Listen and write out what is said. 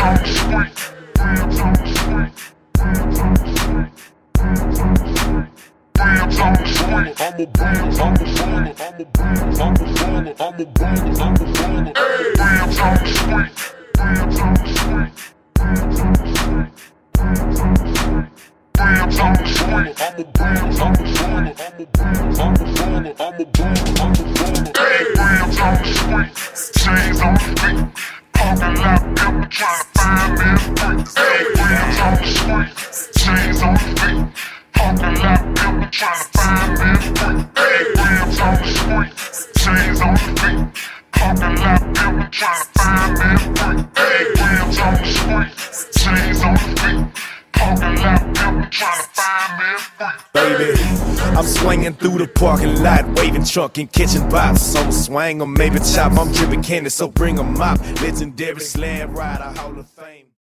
Chains on the beat, talking loud, people trying to find me a freak. Rims on the street, chains on the beat, talking loud, people trying to find me a freak. Rims on the street, chains on the beat, talking loud, people trying to find me a freak. Rims on the street, chains on the beat, talking loud, people trying to find me a freak. Baby, I'm swinging through the parking lot, waving truck and kitchen bops. So swing or maybe chop, I'm dripping candy, so bring 'em up. Legendary slam rider, Hall of Fame.